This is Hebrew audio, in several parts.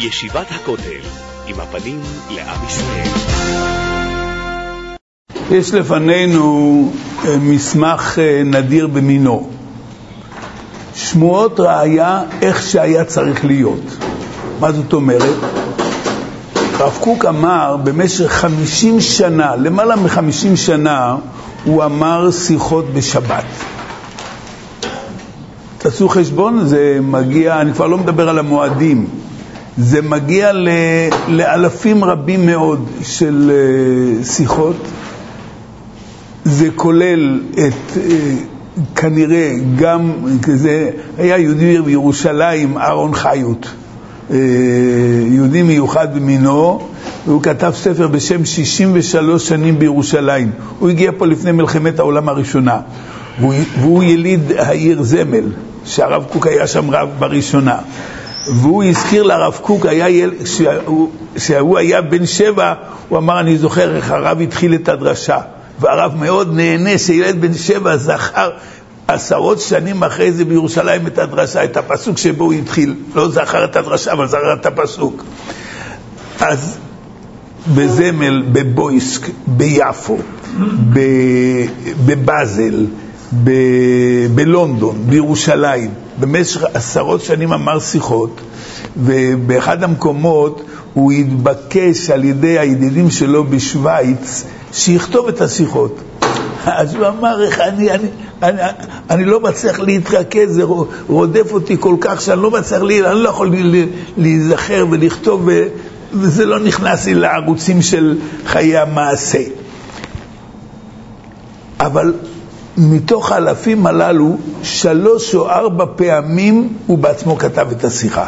ישיבת הכותל, עם הפנים לעם ישראל. יש לפנינו מסמך נדיר במינו. שמועות ראיה איך שהיה צריך להיות. מה זאת אומרת? הרב קוק אמר במשך 50 שנה, למעלה מ-50 שנה, הוא אמר שיחות בשבת. תעשו חשבון, זה מגיע, אני כבר לא מדבר על המועדים, זה מגיע לאלפים רבים מאוד של שיחות. זה כולל את, כנראה גם, זה היה יהודי בירושלים, אהרון חיות, יהודי מיוחד במינו, והוא כתב ספר בשם 63 שנים בירושלים. הוא הגיע פה לפני מלחמת העולם הראשונה, והוא יליד העיר זמל, שהרב קוק היה שם רב בראשונה. והוא הזכיר לרב קוק, שהוא היה בן 7, הוא אמר, אני זוכר איך הרב התחיל את הדרשה, והרב מאוד נהנה שילד בן 7 זכר עשרות שנים אחרי זה בירושלים את הדרשה, את הפסוק שבו הוא התחיל. לא זכר את הדרשה, אבל זכר את הפסוק. אז בזמל, בבויסק, ביפו, בבאזל, בלונדון, בירושלים, במשך עשרות שנים אמר שיחות, ובאחד המקומות הוא התבקש על ידי הידידים שלו בשוויץ שיכתוב את השיחות. אז הוא אמר, אני לא מצליח להתרכז, זה רודף אותי כל כך שאני לא מצליח, אני לא יכול להיזכר ולכתוב, וזה לא נכנס לי לערוצים של חיי המעשה. אבל מתוך האלפים הללו, 3 או 4 פעמים הוא בעצמו כתב את השיחה.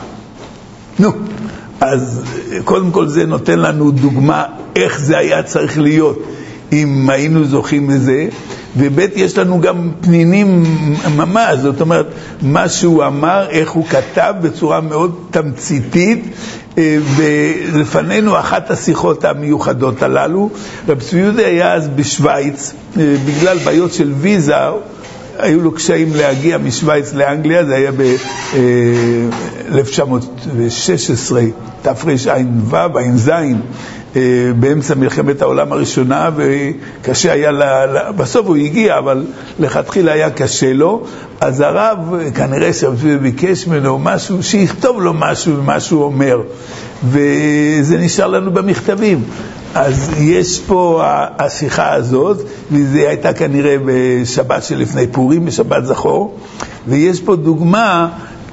אז קודם כל זה נותן לנו דוגמה איך זה היה צריך להיות אם היינו זוכים לזה. ובית יש לנו גם פנינים ממש, זאת אומרת מה שהוא אמר, איך הוא כתב בצורה מאוד תמציתית. ולפנינו אחת השיחות המיוחדות הללו. רב צבי יהודה היה אז בשוויץ, בגלל בעיות של ויזה היו לו קשיים להגיע משוויץ לאנגליה. זה היה ב-1916 תרע"ו ע"ז, באמצע מלחמת העולם הראשונה, וקשה היה בסוף הוא הגיע, אבל לכתחילה היה קשה לו. אז הרב כנראה שביקש ממנו משהו, שיכתוב לו משהו ומה שהוא אומר, וזה נשאר לנו במכתבים. אז יש פה השיחה הזאת, וזה הייתה כנראה בשבת שלפני פורים, בשבת זכור, ויש פה דוגמה,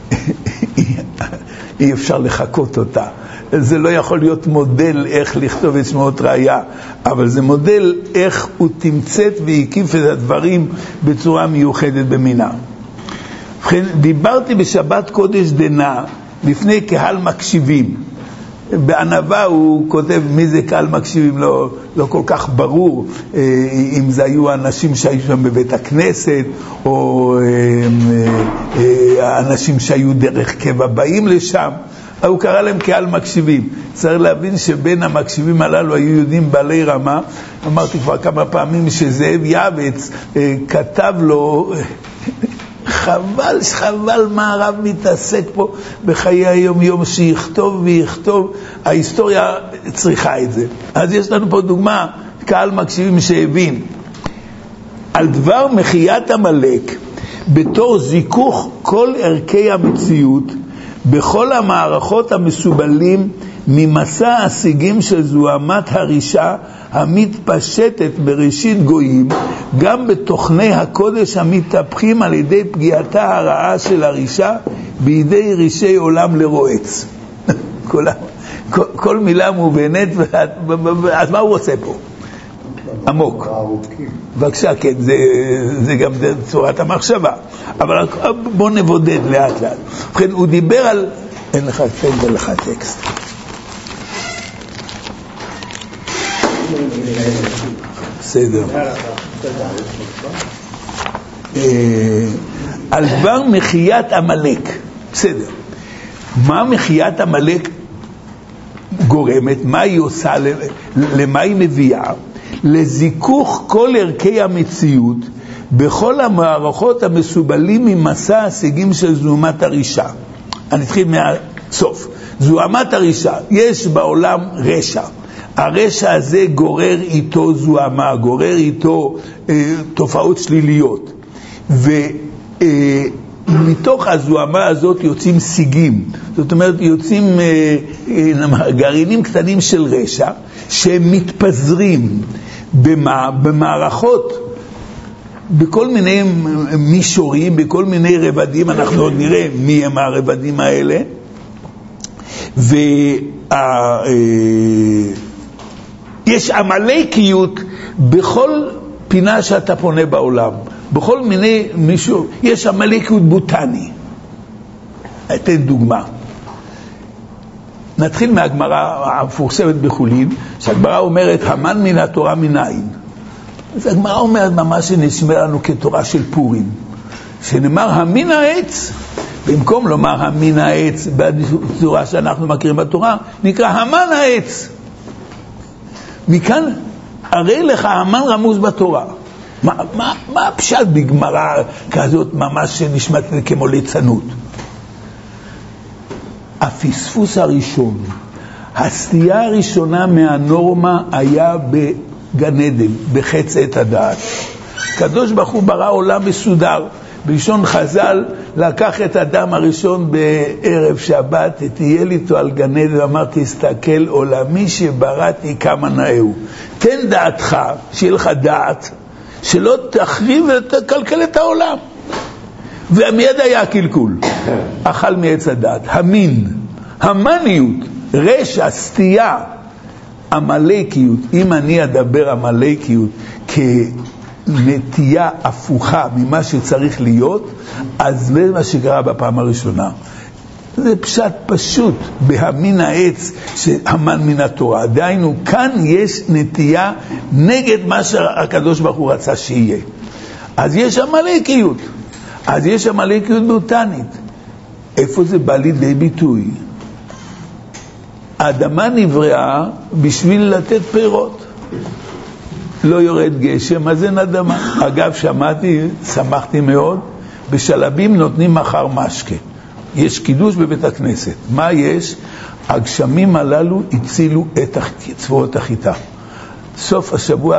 אי אפשר לחכות אותה. זה לא יכול להיות מודל איך לכתוב את שמועות ראיה, אבל זה מודל איך הוא תמצת והקיף את הדברים בצורה מיוחדת במינה. דיברתי בשבת קודש דנה לפני קהל מקשיבים. בענווה הוא כותב מי זה קהל מקשיבים, לא כל כך ברור אם זה היו אנשים שהיו שם בבית הכנסת, או אנשים שהיו דרך קבע באים לשם. הוא קרא להם קהל מקשיבים. צריך להבין שבין המקשיבים הללו היו יהודים בעלי רמה. אמרתי כבר כמה פעמים שזאב יעבץ כתב לו, חבל מה הרב מתעסק פה בחיי היום יום, שיכתוב ויכתוב, ההיסטוריה צריכה את זה. אז יש לנו פה דוגמה, קהל מקשיבים שהבין על דבר מחיית המלאק בתור זיכוך כל ערכי המציאות בכל המערכות המסובלים ממסע השיגים של זוהמת הרישה המתפשטת בראשית גויים, גם בתוכני הקודש המתהפכים על ידי פגיעתה הרעה של הרישה בידי רישי עולם לרועץ. כל מילה מובנת, אז מה הוא רוצה פה? עמוק. בבקשה, כן, זה גם צורת המחשבה. אבל בוא נבודד לאט לאט. ובכן, הוא דיבר על, אין לך טקסט. בסדר. על דבר מחיית המלאק. בסדר. מה מחיית המלאק גורמת? מה היא עושה? למה היא מביאה? לזיכוך כל ערכי המציאות בכל המערכות המסובלים ממסע השיגים של זוהמת הרישה. אני אתחיל מהסוף. זוהמת הרשע. יש בעולם רשע. הרשע הזה גורר איתו זוהמה, גורר איתו תופעות שליליות. ומתוך הזוהמה הזאת יוצאים סיגים. זאת אומרת, יוצאים גרעינים קטנים של רשע, שהם מתפזרים במערכות, בכל מיני מישורים, בכל מיני רבדים. אנחנו עוד נראה מי הם הרבדים האלה. יש עמלקיות בכל פינה שאתה פונה בעולם, בכל מיני מישור. יש עמלקיות בוטני. אתן דוגמה. נתחיל מהגמרא המפורסמת בחולין, שהגמרא אומרת, המן מן התורה מנין. אז הגמרא אומרת ממש שנשמע לנו כתורה של פורים, שנאמר המין העץ, במקום לומר המין העץ בצורה שאנחנו מכירים בתורה, נקרא המן העץ. מכאן הרי לך המן רמוז בתורה. מה הפשט בגמרא כזאת ממש שנשמעת כמו ליצנות? הפספוס הראשון, הסטייה הראשונה מהנורמה היה בגן עדן, בחץ עת הדעת. קדוש ברוך הוא ברא עולם מסודר. בלשון חז"ל, לקח את אדם הראשון בערב שבת, תהיה איתו על גן עדן, ואמר, תסתכל עולמי שבראתי כמה נאהו. תן דעתך, שיהיה לך דעת, שלא תחריב ותקלקל את העולם. ומיד היה הקלקול. אכל מעץ הדעת. המין, המניות, רשע, סטייה, עמלקיות. אם אני אדבר עמלקיות כנטייה הפוכה ממה שצריך להיות, אז זה מה שקרה בפעם הראשונה. זה פשט פשוט בהמין העץ שהמן מן התורה. דהיינו, כאן יש נטייה נגד מה שהקדוש ברוך הוא רצה שיהיה. אז יש עמלקיות. אז יש עמלקיות בוטנית. איפה זה בא לידי ביטוי? האדמה נבראה בשביל לתת פירות. לא יורד גשם, אז אין אדמה. אגב, שמחתי מאוד, בשלבים נותנים מחר משקה. יש קידוש בבית הכנסת. מה יש? הגשמים הללו הצילו את צבאות החיטה. סוף השבוע,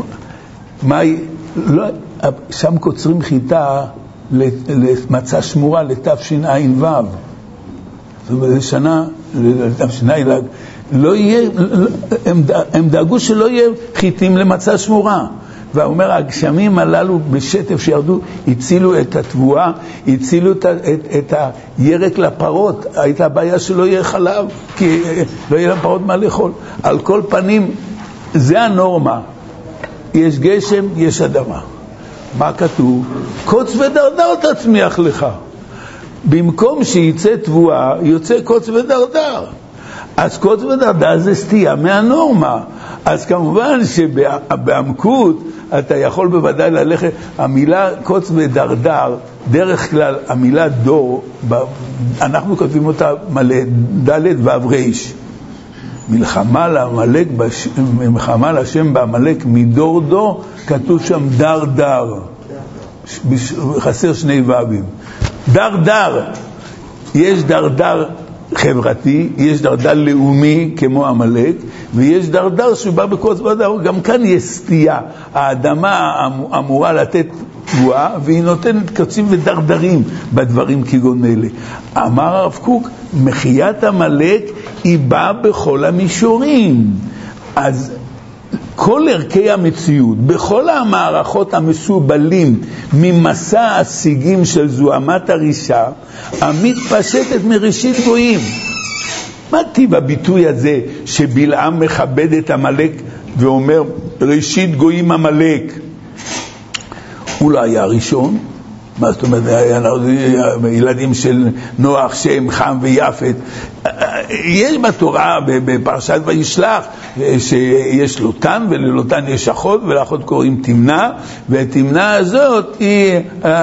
שם קוצרים חיטה למצה שמורה לתשע"ו. זאת אומרת, שנה לתשע"ו. לא יהיה, הם דאגו שלא יהיה חיטים למצה שמורה. ואומר, הגשמים הללו בשטף שירדו, הצילו את התבואה, הצילו את הירק לפרות. הייתה בעיה שלא יהיה חלב, כי לא יהיה לפרות מה לאכול. על כל פנים, זה הנורמה. יש גשם, יש אדמה. מה כתוב? קוץ ודרדר תצמיח לך. במקום שיצא תבואה, יוצא קוץ ודרדר. אז קוץ ודרדר זה סטייה מהנורמה. אז כמובן שבעמקות אתה יכול בוודאי ללכת, המילה קוץ ודרדר, דרך כלל המילה דור, אנחנו כותבים אותה מלא, ד' ו' ריש. מלחמה לעמלק, מלחמה לשם בעמלק מדור דור, כתוב שם דר דר. חסר שני ו"ים. דר דר. יש דרדר חברתי, יש דרדר לאומי כמו עמלק, ויש דרדר שבא בקוץ ודרדר. גם כאן יש סטייה. האדמה אמורה לתת תבואה, והיא נותנת קוצים ודרדרים בדברים כגון אלה. אמר הרב קוק, מחיית עמלק היא באה בכל המישורים. אז כל ערכי המציאות, בכל המערכות המסובלים ממסע השיגים של זוהמת הרשע, המתפשטת מראשית גויים. מה טיב הביטוי הזה שבלעם מכבד את עמלק ואומר ראשית גויים עמלק? הוא לא היה הראשון. מה זאת אומרת, ילדים של נוח, שם, חם ויפת. יש בתורה, בפרשת וישלח, שיש לוטן, וללוטן יש אחות, ולאחות קוראים תמנה, והתמנה הזאת היא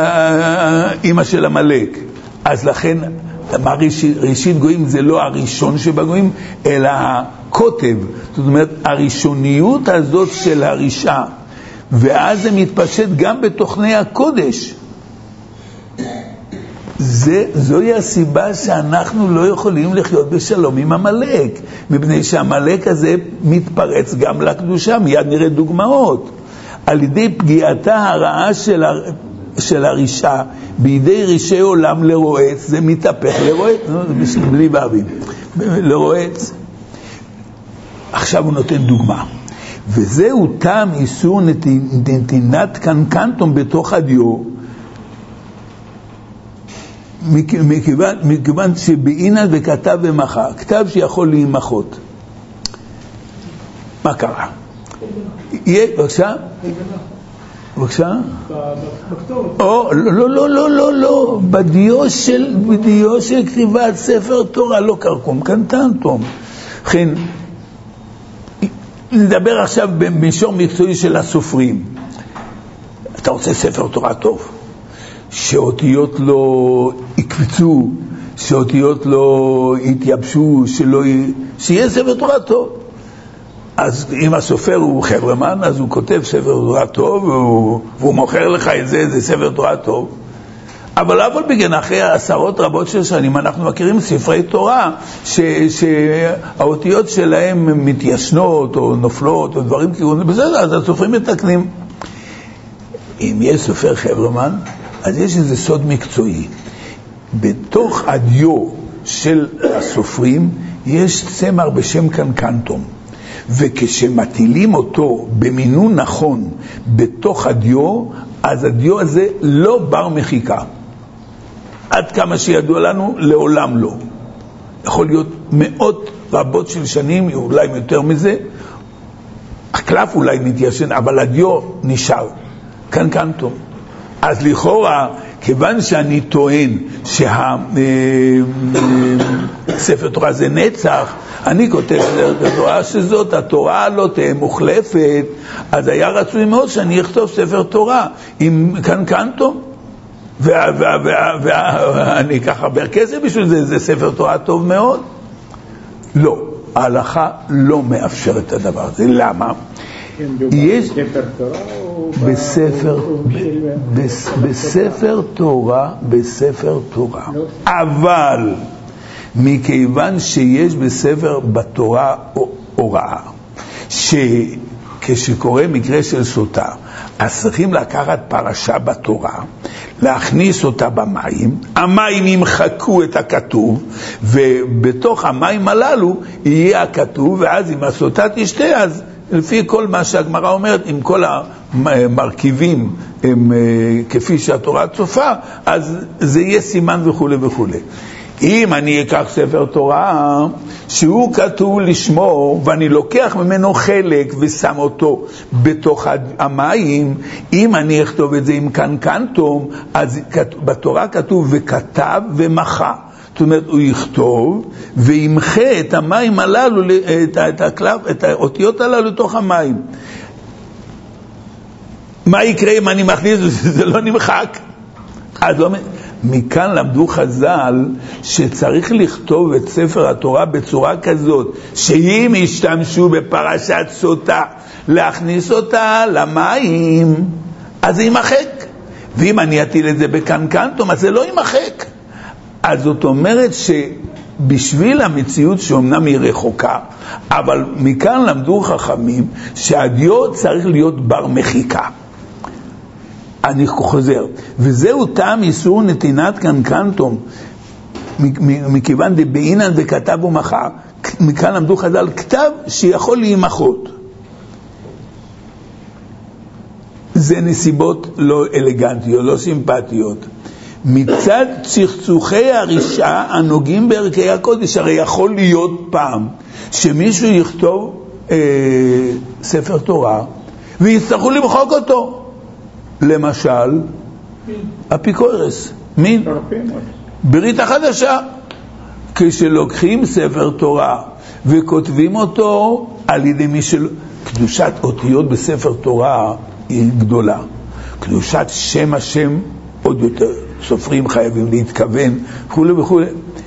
אמא של עמלק. אז לכן, ראשית גויים זה לא הראשון שבגויים, אלא הכותב. זאת אומרת, הראשוניות הזאת של הרשעה. ואז זה מתפשט גם בתוכני הקודש. זוהי הסיבה שאנחנו לא יכולים לחיות בשלום עם המלאק, מפני שהמלאק הזה מתפרץ גם לקדושה, מיד נראה דוגמאות. על ידי פגיעתה הרעה של הרישה, בידי רישי עולם לרועץ, זה מתהפך לרועץ, בלי באבים, לרועץ. עכשיו הוא נותן דוגמה. וזהו טעם איסור נתינת קנקנטום בתוך הדיו, מכיוון שבעינה וכתב ומחה, כתב שיכול להימחות. מה קרה? בבקשה? בבקשה? לא, בדיו של כתיבת ספר תורה, לא קרקום, קנקנטום. לכן, נדבר עכשיו במישור מקצועי של הסופרים. אתה רוצה ספר תורה טוב, שאותיות לא יקפצו, שאותיות לא יתייבשו, שיהיה ספר תורה טוב. אז אם הסופר הוא חברמן, אז הוא כותב ספר תורה טוב, והוא מוכר לך את זה, זה ספר תורה טוב. אבל אף על פי כן, אחרי עשרות רבות של שנים, אנחנו מכירים ספרי תורה שהאותיות שלהם מתיישנות או נופלות או דברים כיוון, בסדר, אז הסופרים מתקנים. אם יש סופר חברמן, אז יש איזה סוד מקצועי. בתוך הדיו של הסופרים יש צמר בשם קנקנטום, וכשמטילים אותו במינון נכון בתוך הדיו, אז הדיו הזה לא בר מחיקה. עד כמה שידוע לנו, לעולם לא. יכול להיות מאות רבות של שנים, אולי יותר מזה, הקלף אולי מתיישן, אבל הדיו נשאר. קנקנטום. אז לכאורה, כיוון שאני טוען שהספר תורה זה נצח, אני כותב לתורה שזאת התורה לא תהיה מוחלפת, אז היה רצוי מאוד שאני אכתוב ספר תורה עם קנקנטום, ואני אקח הרבה כסף בשביל זה, זה ספר תורה טוב מאוד. לא, ההלכה לא מאפשרת את הדבר הזה. למה? יש בספר תורה, אבל מכיוון שיש בספר בתורה הוראה שכשקורה מקרה של סוטה, אז צריכים לקחת פרשה בתורה, להכניס אותה במים, המים ימחקו את הכתוב, ובתוך המים הללו יהיה הכתוב, ואז אם הסוטה תשתה, אז לפי כל מה שהגמרא אומרת, עם כל המרכיבים הם כפי שהתורה צופה, אז זה יהיה סימן וכו' וכו'. אם אני אקח ספר תורה שהוא כתוב לשמור, ואני לוקח ממנו חלק ושם אותו בתוך המים, אם אני אכתוב את זה עם קנקנטום, אז בתורה כתוב וכתב ומחה. זאת אומרת, הוא יכתוב וימחה את המים הללו, את האותיות הללו לתוך המים. מה יקרה אם אני מכניס? זה לא נמחק. אז לא... מכאן למדו חז"ל שצריך לכתוב את ספר התורה בצורה כזאת, שאם ישתמשו בפרשת סוטה, להכניס אותה למים, אז זה יימחק. ואם אני אטיל את זה בקנקנטום, אז זה לא יימחק. אז זאת אומרת שבשביל המציאות שאומנם היא רחוקה, אבל מכאן למדו חכמים שהדיו צריך להיות בר מחיקה. אני חוזר, וזהו טעם איסור נתינת קנקנטום, מכיוון דבעינן וכתב ומחה, מכאן למדו חז"ל כתב שיכול להימחות. זה נסיבות לא אלגנטיות, לא סימפטיות. מצד צחצוחי הרישה הנוגעים בערכי הקודש, הרי יכול להיות פעם שמישהו יכתוב ספר תורה ויצטרכו למחוק אותו. למשל, אפיקורס, מין, ברית החדשה. כשלוקחים ספר תורה וכותבים אותו על ידי מי קדושת אותיות בספר תורה היא גדולה. קדושת שם השם עוד יותר. סופרים חייבים להתכוון, וכו' וכו'.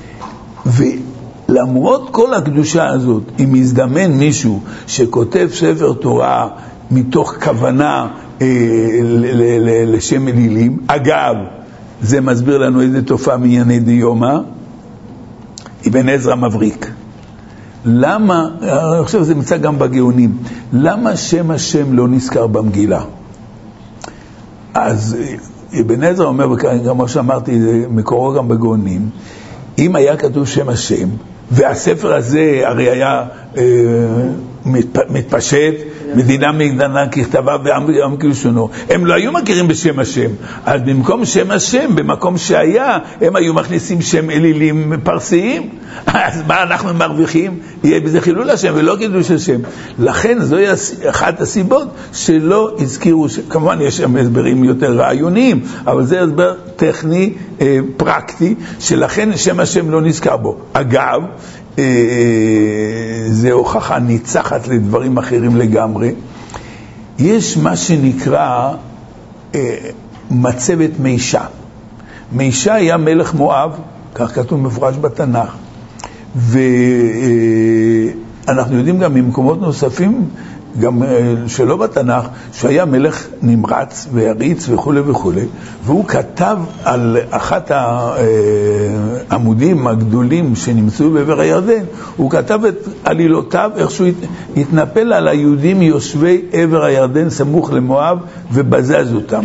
ולמרות כל הקדושה הזאת, אם יזדמן מישהו שכותב ספר תורה מתוך כוונה לשם אלילים, אגב, זה מסביר לנו איזה תופעה מענייני דיומא. אבן עזרא מבריק. למה, אני חושב שזה נמצא גם בגאונים, למה שם השם לא נזכר במגילה? אז אבן עזרא אומר, גם מה שאמרתי, מקורו גם בגאונים, אם היה כתוב שם השם, והספר הזה הרי היה מתפשט, מדינה מגדנה ככתבה ועם כלשונו, הם לא היו מכירים בשם השם, אז במקום שם השם, במקום שהיה, הם היו מכניסים שם אלילים פרסיים, אז מה אנחנו מרוויחים? יהיה בזה חילול השם ולא קידוש השם. לכן זוהי אחת הסיבות שלא הזכירו, כמובן יש שם הסברים יותר רעיוניים, אבל זה הסבר טכני, פרקטי, שלכן שם השם לא נזכר בו. אגב, זה הוכחה ניצחת לדברים אחרים לגמרי. יש מה שנקרא מצבת מישה. מישה היה מלך מואב, כך כתוב מפורש בתנ"ך, ואנחנו יודעים גם ממקומות נוספים, גם שלא בתנ"ך, שהיה מלך נמרץ והריץ וכו' וכו', והוא כתב על אחת העמודים הגדולים שנמצאו בעבר הירדן, הוא כתב את עלילותיו, איך שהוא התנפל על היהודים יושבי עבר הירדן סמוך למואב ובזז אותם.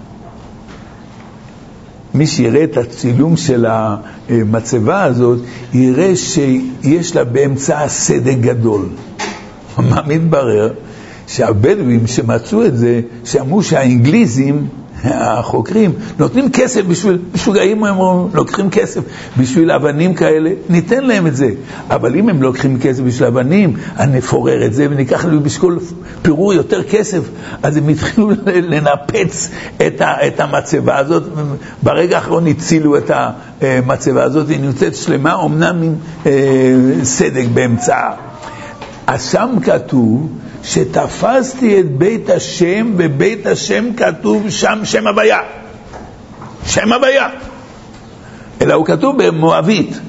מי שיראה את הצילום של המצבה הזאת, יראה שיש לה באמצע סדק גדול. מה מתברר? שהבדואים שמצאו את זה, שאמרו שהאנגליזים, החוקרים, נותנים כסף בשביל משוגעים, הם לוקחים כסף בשביל אבנים כאלה, ניתן להם את זה. אבל אם הם לוקחים כסף בשביל אבנים, נפורר את זה וניקח לנו בשביל פירור יותר כסף. אז הם התחילו לנפץ את המצבה הזאת. ברגע האחרון הצילו את המצבה הזאת, היא נמצאת שלמה, אמנם עם סדק באמצעה. אז שם כתוב שתפסתי את בית השם, בבית השם כתוב שם שם הוויה. שם הוויה. אלא הוא כתוב במואבית.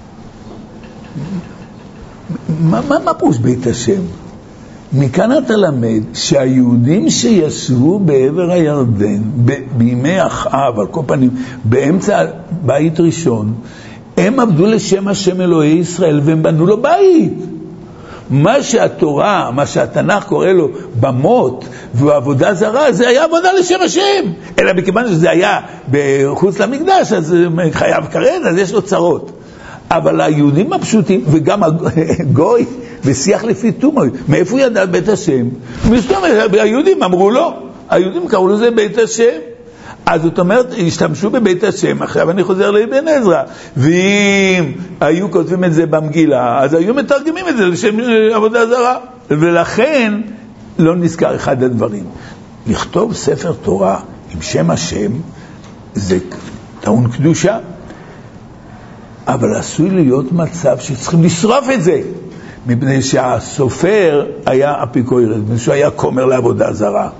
מה פירוש בית השם? מכאן אתה למד שהיהודים שישבו בעבר הירדן, בימי אחאב, על כל פנים, באמצע בית ראשון, הם עבדו לשם השם אלוהי ישראל והם בנו לו בית. מה שהתורה, מה שהתנ"ך קורא לו במות ועבודה זרה, זה היה עבודה לשם השם. אלא מכיוון שזה היה בחוץ למקדש, אז חייב כרת, אז יש לו צרות. אבל היהודים הפשוטים, וגם הגוי, ושיח לפי תומוי, מאיפה הוא ידע בית השם? היהודים אמרו לו, היהודים קראו לזה בית השם. אז זאת אומרת, השתמשו בבית השם. עכשיו אני חוזר לאבן עזרא, ואם היו כותבים את זה במגילה, אז היו מתרגמים את זה לשם עבודה זרה. ולכן לא נזכר אחד הדברים. לכתוב ספר תורה עם שם השם, זה טעון קדושה, אבל עשוי להיות מצב שצריכים לשרוף את זה, מפני שהסופר היה אפיקוירס, מפני שהוא היה כומר לעבודה זרה.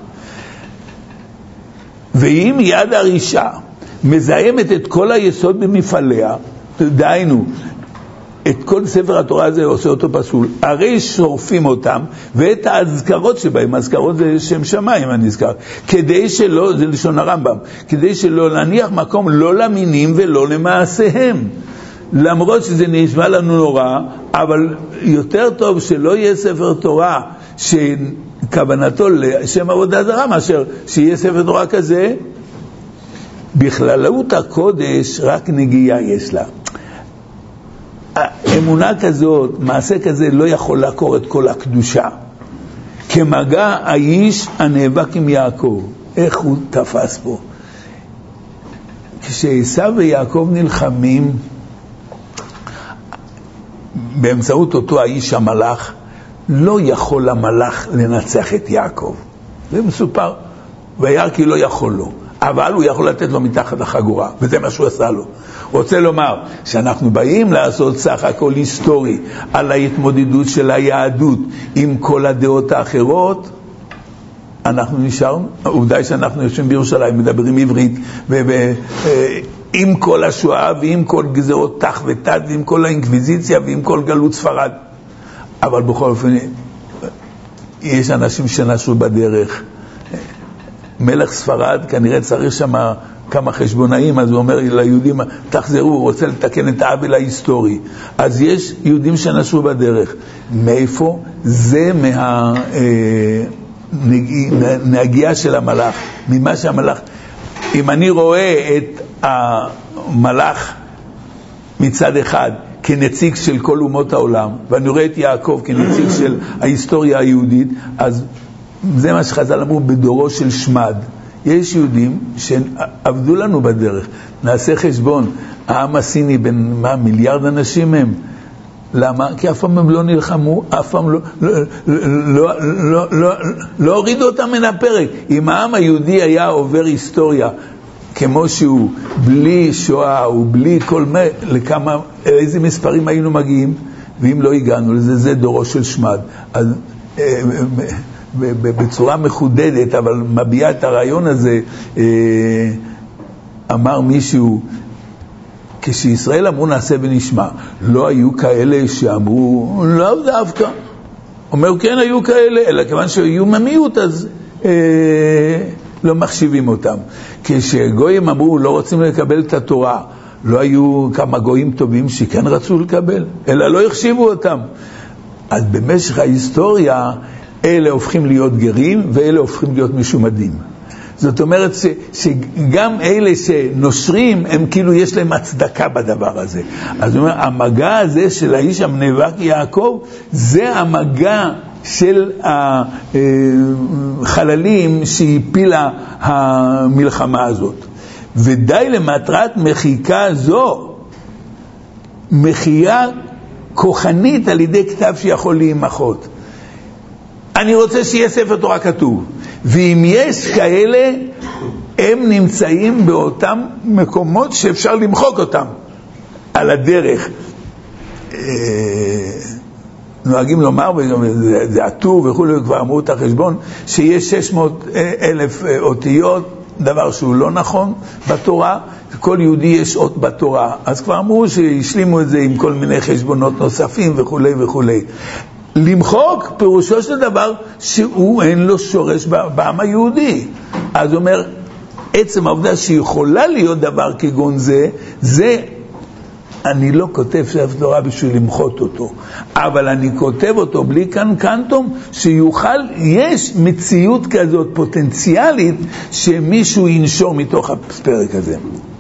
ואם יד הרישה מזהמת את כל היסוד במפעליה, דהיינו, את כל ספר התורה הזה עושה אותו פסול, הרי שורפים אותם, ואת ההזכרות שבהם, ההזכרות זה שם שמיים הנזכר, כדי שלא, זה לשון הרמב"ם, כדי שלא להניח מקום לא למינים ולא למעשיהם. למרות שזה נשמע לנו נורא, אבל יותר טוב שלא יהיה ספר תורה שכוונתו לשם עבודה זרה, מאשר שיהיה ספר תורה כזה. בכללות הקודש רק נגיעה יש לה. אמונה כזאת, מעשה כזה לא יכול לעקור את כל הקדושה. כמגע האיש הנאבק עם יעקב, איך הוא תפס פה? כשעשיו ויעקב נלחמים, באמצעות אותו האיש המלאך, לא יכול המלאך לנצח את יעקב. זה מסופר, וירא כי לא יכול לו, אבל הוא יכול לתת לו מתחת לחגורה, וזה מה שהוא עשה לו. רוצה לומר שאנחנו באים לעשות סך הכל היסטורי על ההתמודדות של היהדות עם כל הדעות האחרות. אנחנו נשארנו, עובדה שאנחנו יושבים בירושלים, מדברים עברית, עם כל השואה ועם כל גזרות תח ותת ועם כל האינקוויזיציה ועם כל גלות ספרד. אבל בכל אופן יש אנשים שנשו בדרך. מלך ספרד כנראה צריך שם כמה חשבונאים, אז הוא אומר ליהודים, תחזרו, הוא רוצה לתקן את העוול ההיסטורי. אז יש יהודים שנשרו בדרך. מאיפה? זה מהנגיעה של המלאך, ממה שהמלאך, אם אני רואה את המלאך מצד אחד כנציג של כל אומות העולם, ואני רואה את יעקב כנציג של ההיסטוריה היהודית, אז זה מה שחז"ל אמרו בדורו של שמד. יש יהודים שעבדו לנו בדרך. נעשה חשבון, העם הסיני בין מיליארד אנשים הם. למה? כי אף פעם הם לא נלחמו, אף פעם לא הורידו אותם מן הפרק. אם העם היהודי היה עובר היסטוריה כמו שהוא, בלי שואה ובלי כל איזה מספרים היינו מגיעים, ואם לא הגענו לזה, זה דורו של שמד. אז בצורה מחודדת, אבל מביע את הרעיון הזה, אמר מישהו, כשישראל אמרו נעשה ונשמע, לא היו כאלה שאמרו לא דווקא. אומר כן היו כאלה, אלא כיוון שהיו ממיעוט אז לא מחשיבים אותם. כשגויים אמרו לא רוצים לקבל את התורה, לא היו כמה גויים טובים שכן רצו לקבל, אלא לא החשיבו אותם. אז במשך ההיסטוריה אלה הופכים להיות גרים ואלה הופכים להיות משומדים. זאת אומרת שגם אלה שנושרים הם כאילו יש להם הצדקה בדבר הזה. אז הוא אומר, המגע הזה של האיש המנאבק יעקב זה המגע של החללים שהפילה המלחמה הזאת. ודי למטרת מחיקה זו, מחייה כוחנית על ידי כתב שיכול להימחות. אני רוצה שיהיה ספר תורה כתוב, ואם יש כאלה, הם נמצאים באותם מקומות שאפשר למחוק אותם על הדרך. נוהגים לומר, זה עטור וכו', כבר אמרו את החשבון, שיש 600,000 אותיות, דבר שהוא לא נכון בתורה, כל יהודי יש אות בתורה, אז כבר אמרו שהשלימו את זה עם כל מיני חשבונות נוספים וכו' וכו'. למחוק פירושו של דבר שהוא אין לו שורש בעם היהודי. אז הוא אומר, עצם העובדה שיכולה להיות דבר כגון זה אני לא כותב ספר תורה בשביל למחות אותו, אבל אני כותב אותו בלי קנקנטום, שיוכל, יש מציאות כזאת פוטנציאלית שמישהו ינשור מתוך הפרק הזה.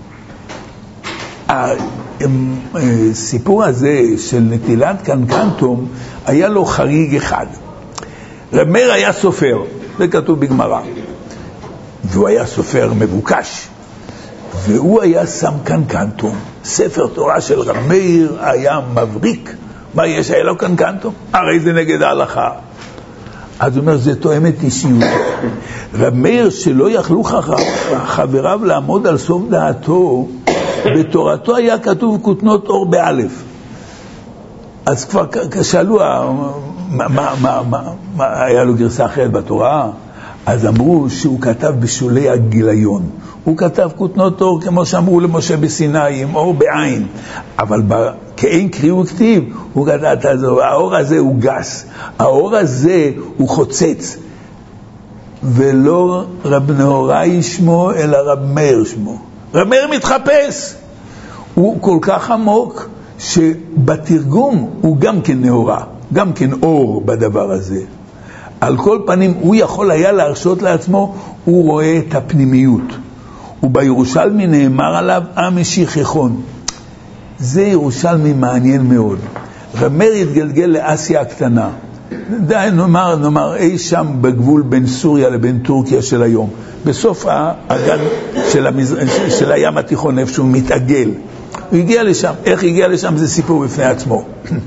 הסיפור הזה של נטילת קנקנטום היה לו חריג אחד. רב מאיר היה סופר, זה כתוב בגמרא, והוא היה סופר מבוקש, והוא היה שם קנקנטום. ספר תורה של רב מאיר היה מבריק. מה יש? היה לו קנקנטום? הרי זה נגד ההלכה. אז הוא אומר, זה תואם את אישיות. רב מאיר שלא יכלו חבריו לעמוד על סוף דעתו, בתורתו היה כתוב כותנות אור באלף. אז כבר שאלו, היה לו גרסה אחרת בתורה? אז אמרו שהוא כתב בשולי הגיליון. הוא כתב כותנות אור כמו שאמרו למשה בסיני, עם אור בעין. אבל כאין קריא וכתיב, הוא כתב, האור הזה הוא גס, האור הזה הוא חוצץ. ולא רב נהוראי שמו, אלא רב מאיר שמו. רב מאיר מתחפש. הוא כל כך עמוק, שבתרגום הוא גם כן נהורה, גם כן אור בדבר הזה. על כל פנים, הוא יכול היה להרשות לעצמו, הוא רואה את הפנימיות. ובירושלמי נאמר עליו, המשיחכון. זה ירושלמי מעניין מאוד. רב מאיר התגלגל לאסיה הקטנה. די, נאמר, אי שם בגבול בין סוריה לבין טורקיה של היום. בסוף האגן של הים התיכון, איפה שהוא מתעגל. הוא הגיע לשם. איך הגיע לשם? זה סיפור בפני עצמו.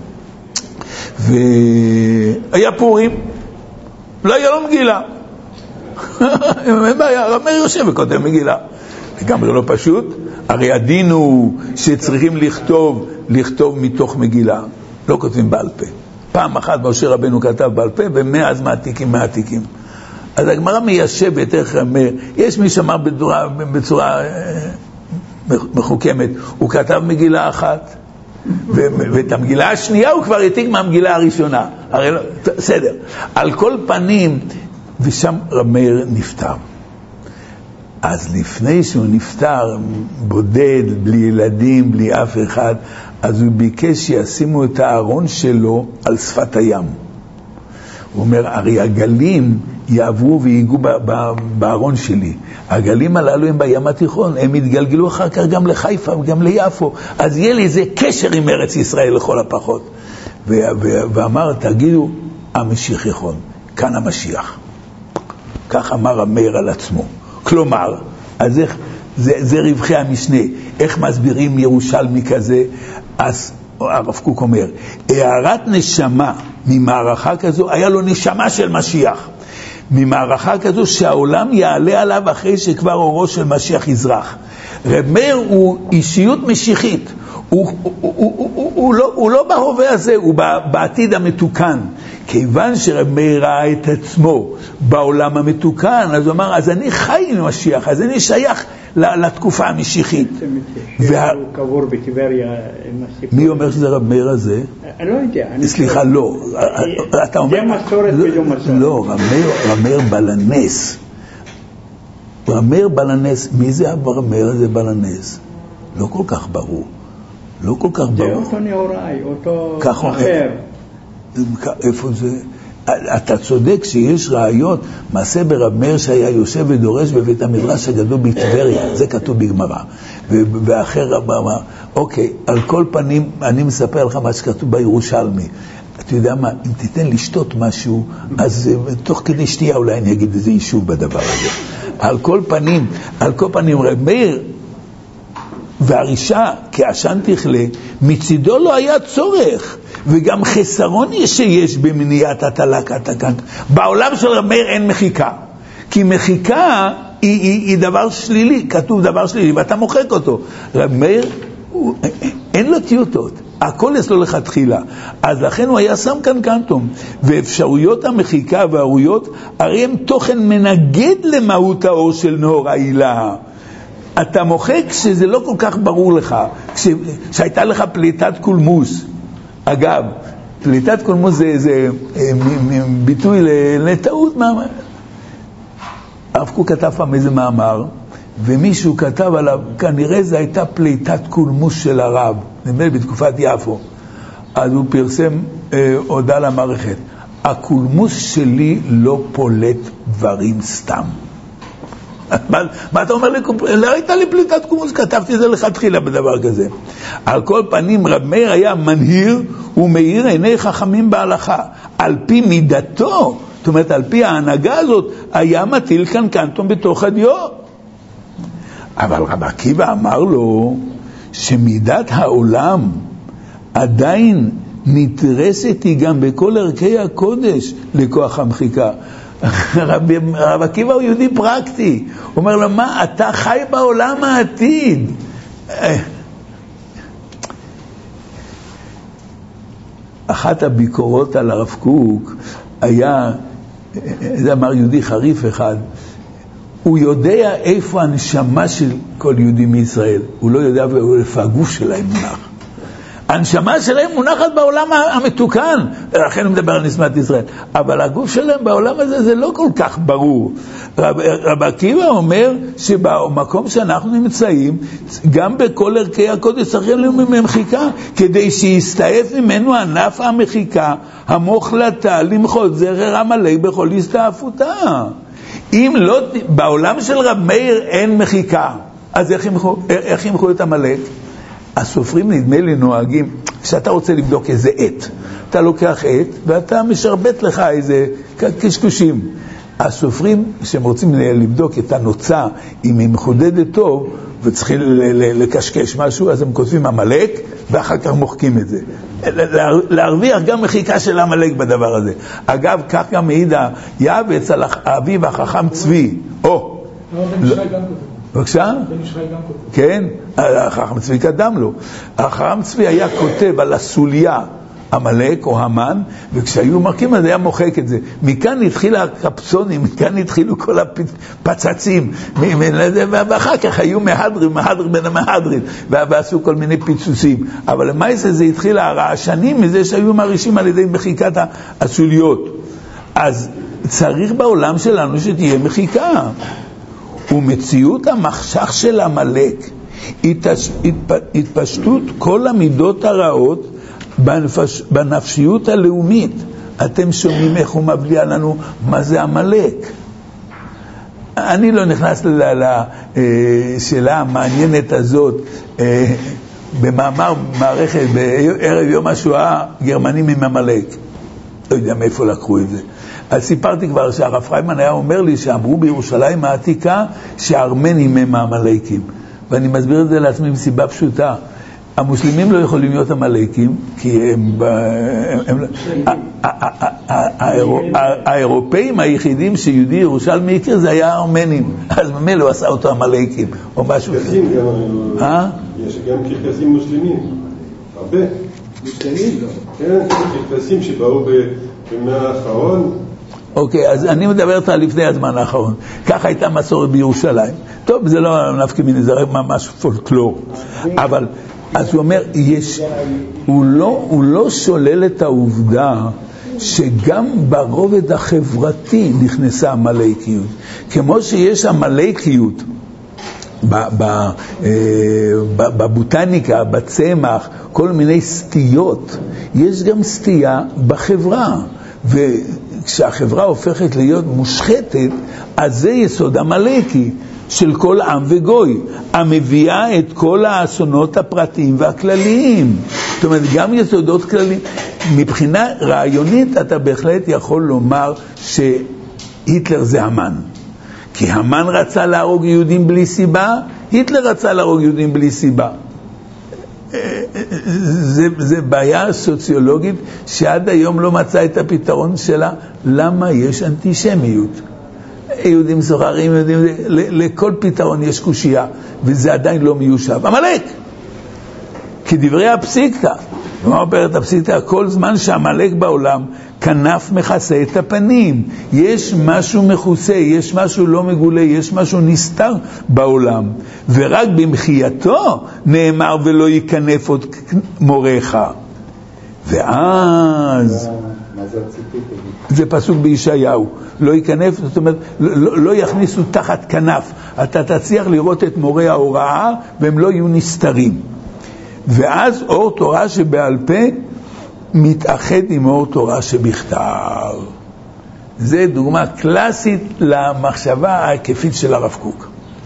והיה פורים. לא היה לו מגילה. אין בעיה, רב מאיר יושב וכותב מגילה. לגמרי לא פשוט. הרי הדין הוא שצריכים לכתוב מתוך מגילה. לא כותבים בעל פה. פעם אחת משה רבנו כתב בעל פה, ומאז מעתיקים. אז הגמרא מיישבת איך רב מאיר. יש מי שאמר בצורה מחוכמת, הוא כתב מגילה אחת, ואת המגילה השנייה הוא כבר העתיק מהמגילה הראשונה. הרי לא, בסדר. על כל פנים, ושם רב מאיר נפטר. אז לפני שהוא נפטר, בודד, בלי ילדים, בלי אף אחד, אז הוא ביקש שישימו את הארון שלו על שפת הים. הוא אומר, הרי הגלים יעברו ויגעו בארון שלי. הגלים הללו הם בים התיכון, הם יתגלגלו אחר כך גם לחיפה וגם ליפו, אז יהיה לי איזה קשר עם ארץ ישראל לכל הפחות. ואמר, תגידו, המשיח יכול, כאן המשיח. כך אמר המאיר על עצמו. כלומר, אז איך, זה רווחי המשנה, איך מסבירים ירושלמי כזה? אז הרב קוק אומר, הערת נשמה ממערכה כזו, היה לו נשמה של משיח, ממערכה כזו שהעולם יעלה עליו אחרי שכבר אורו של משיח יזרח. רב מאיר הוא אישיות משיחית, הוא לא בהווה הזה, הוא בעתיד המתוקן. כיוון שרב מאיר ראה את עצמו בעולם המתוקן, אז הוא אמר, אז אני חי עם משיח, אז אני שייך לתקופה המשיחית. הוא קבור בטבריה. מי אומר שזה רב מאיר הזה? אני לא יודע. סליחה, לא. זה מסורת ולא מסורת. לא, רב מאיר בלנס. רב מאיר בלנס, מי זה רב מאיר הזה בלנס? לא כל כך ברור. לא כל כך ברור. זה אותו נאוראי, אותו אחר. איפה זה? אתה צודק שיש ראיות, מעשה ברב מאיר שהיה יושב ודורש בבית המדרש הגדול בטבריה, זה כתוב בגמרא. ואחר רב אמר, אוקיי, על כל פנים אני מספר לך מה שכתוב בירושלמי. אתה יודע מה, אם תיתן לשתות משהו, אז תוך כדי שתייה אולי אני אגיד איזה יישוב בדבר הזה. על כל פנים רב מאיר והרישה כעשן תכלה, מצידו לא היה צורך, וגם חסרון שיש במניעת הטלת הקנקן. בעולם של רב מאיר אין מחיקה, כי מחיקה היא דבר שלילי, כתוב דבר שלילי, ואתה מוחק אותו. רב מאיר, אין לו טיוטות, הכל יש לו לכתחילה, אז לכן הוא היה שם כאן קנטום, ואפשרויות המחיקה והארויות, הרי הם תוכן מנגד למהות האור של נאור העילה. אתה מוחק שזה לא כל כך ברור לך, שהייתה לך פליטת קולמוס. אגב, פליטת קולמוס זה ביטוי לטעות. הרב קוק כתב פעם איזה מאמר, ומישהו כתב עליו, כנראה זה הייתה פליטת קולמוס של הרב, נדמה לי בתקופת יפו. אז הוא פרסם הודעה למערכת, הקולמוס שלי לא פולט דברים סתם. מה אתה אומר לי? לא הייתה לי פליטת קולמוס, כתבתי זה לכתחילה בדבר כזה. על כל פנים רב מאיר היה מנהיר ומאיר עיני חכמים בהלכה, על פי מידתו, זאת אומרת על פי ההנהגה הזאת, היה מטיל כאן קנטום בתוך הדיו. אבל רב עקיבא אמר לו שמידת העולם עדיין נתרסת היא גם בכל ערכי הקודש לכוח המחיקה. רב עקיבא הוא יהודי פרקטי, הוא אומר לו, מה, אתה חי בעולם העתיד. אחת הביקורות על הרב קוק היה, זה אמר יהודי חריף אחד, הוא יודע איפה הנשמה של כל יהודי מישראל, הוא לא יודע איפה הגוף שלהם מונח. הנשמה שלהם מונחת בעולם המתוקן, לכן הוא מדבר על נשמת ישראל, אבל הגוף שלהם בעולם הזה זה לא כל כך ברור. רב עקיבא אומר שבמקום שאנחנו נמצאים, גם בכל ערכי הקודש צריכים לנו ממחיקה, כדי שיסתעף ממנו ענף המחיקה, המוחלטה למחות זרר עמלק בכל הסתעפותה. אם לא, בעולם של רב מאיר אין מחיקה, אז איך ימחו את עמלק? הסופרים נדמה לי נוהגים, כשאתה רוצה לבדוק איזה עת, אתה לוקח עת ואתה משרבט לך איזה קשקושים. הסופרים שהם רוצים לבדוק את הנוצה, אם היא מחודדת טוב וצריכים לקשקש משהו, אז הם כותבים עמלק ואחר כך מוחקים את זה. להרוויח גם מחיקה של עמלק בדבר הזה. אגב, כך גם מעיד יעבץ על אביו החכם צבי. בבקשה? כן, החכם צבי קדם לו. החכם צבי היה כותב על הסוליה עמלק או המן, וכשהיו מרקים אז היה מוחק את זה. מכאן התחילה הקפצונים, מכאן התחילו כל הפצצים, ואחר כך היו מהדרים בין המהדרים, ועשו כל מיני פיצוצים. אבל למעשה זה התחיל הרעשנים מזה שהיו מרישים על ידי מחיקת הסוליות. אז צריך בעולם שלנו שתהיה מחיקה. ומציאות המחשך של המלאק, התפשטות כל המידות הרעות בנפשיות הלאומית. אתם שומעים איך הוא מבליע לנו מה זה המלאק. אני לא נכנס לשאלה המעניינת הזאת. במאמר מערכת בערב יום השואה, גרמנים עם המלאק, לא יודע מאיפה לקחו את זה. אז סיפרתי כבר שהרב פריימן היה אומר לי שאמרו בירושלים העתיקה שהארמנים הם המלאקים, ואני מסביר את זה לעצמי מסיבה פשוטה. המוסלמים לא יכולים להיות המלאקים, כי האירופאים היחידים שיהודי ירושלמי הכיר זה היה הארמנים, אז ממילא הוא עשה אותו המלאקים או משהו כזה. יש גם קרקסים מוסלמים, הרבה מוסלמים לא? כן, קרקסים שבאו במאה האחרון. אוקיי, אז אני מדבר על לפני הזמן האחרון. ככה הייתה מסורת בירושלים. טוב, זה לא נפקא מינה, זה ממש פולקלור. אבל אז הוא אומר, הוא לא שולל את העובדה שגם ברובד החברתי נכנסה המלאקיות. כמו שיש המלאקיות בבוטניקה, בצמח, כל מיני סטיות, יש גם סטייה בחברה. וכשהחברה הופכת להיות מושחתת, אז זה יסוד המלאקי של כל עם וגוי, המביאה את כל האסונות הפרטיים והכלליים. זאת אומרת, גם יסודות כלליים. מבחינה רעיונית אתה בהחלט יכול לומר שהיטלר זה המן. כי המן רצה להרוג יהודים בלי סיבה, היטלר רצה להרוג יהודים בלי סיבה. זה בעיה סוציולוגית שעד היום לא מצא את הפתרון שלה. למה יש אנטישמיות? יהודים סוחרים, לכל פתרון יש קושייה, וזה עדיין לא מיושב. המלאק! כדברי הפסיקתא, אומרת הפסיקתא, כל זמן שהמלאק בעולם, כנף מכסה את הפנים. יש משהו מכוסה, יש משהו לא מגולה, יש משהו נסתר בעולם. ורק במחייתו נאמר ולא ייכנף עוד מורך. ואז... זה פסוק בישעיהו. לא ייכנף, זאת אומרת, לא יכניסו תחת כנף. אתה תצליח לראות את מורי ההוראה, והם לא יהיו נסתרים. ואז אור תורה שבעל פה מתאחד עם אור תורה שבכתב. זה דוגמה קלאסית למחשבה ההיקפית של הרב קוק.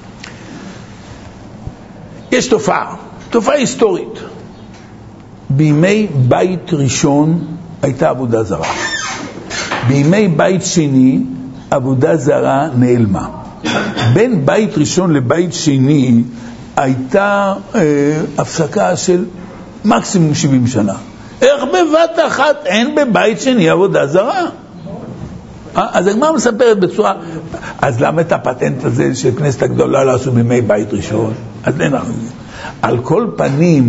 יש תופעה היסטורית. בימי בית ראשון הייתה עבודה זרה. בימי בית שני עבודה זרה נעלמה. בין בית ראשון לבית שני הייתה הפסקה של מקסימום 70 שנה. איך בבת אחת אין בבית שני עבודה זרה? אז הגמרא מספרת בצורה... אז למה את הפטנט הזה של כנסת הגדולה לא עשו בימי בית ראשון? אז אין אנחנו. על כל פנים,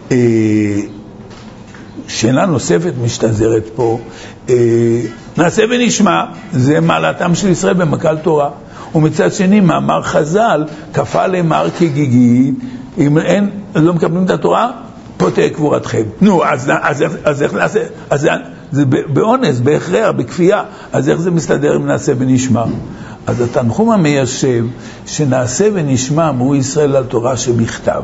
שאלה נוספת משתזרת פה, נעשה ונשמע, זה מעלתם של ישראל במקל תורה. ומצד שני, מאמר חז"ל, כפה למר כגיגי, אם אין, לא מקבלים את התורה, פה תהיה קבורתכם. נו, אז איך נעשה? אז זה באונס, בהכרח, בכפייה. אז איך זה מסתדר אם נעשה ונשמע? אז התנחום המיישב, שנעשה ונשמע, אמרו ישראל על תורה שבכתב.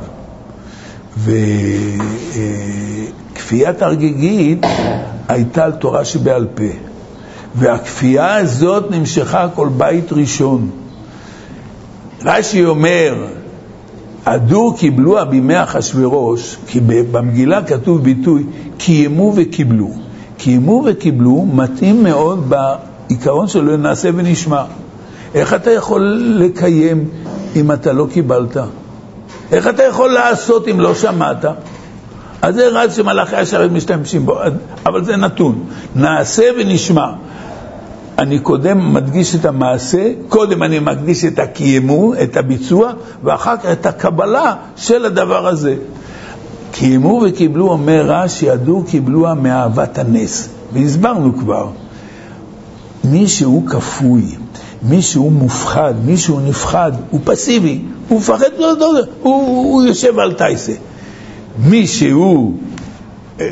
וכפיית הרגיגית הייתה על תורה שבעל פה. והכפייה הזאת נמשכה כל בית ראשון. רש"י אומר, הדור קיבלוה בימי אחשוורוש, כי במגילה כתוב ביטוי, קיימו וקיבלו. קיימו וקיבלו מתאים מאוד בעיקרון שלו נעשה ונשמע. איך אתה יכול לקיים אם אתה לא קיבלת? איך אתה יכול לעשות אם לא שמעת? אז זה רץ שמלאכי השרת משתמשים בו, אבל זה נתון. נעשה ונשמע. אני קודם מדגיש את המעשה, קודם אני מדגיש את הקיימו, את הביצוע, ואחר כך את הקבלה של הדבר הזה. קיימו וקיבלו, אומר רש"י, ידעו קיבלוה מאהבת הנס. והסברנו כבר, מי שהוא כפוי, מי שהוא מופחד, מי שהוא נפחד, הוא פסיבי, הוא מפחד, הוא יושב על טייסה. מי שהוא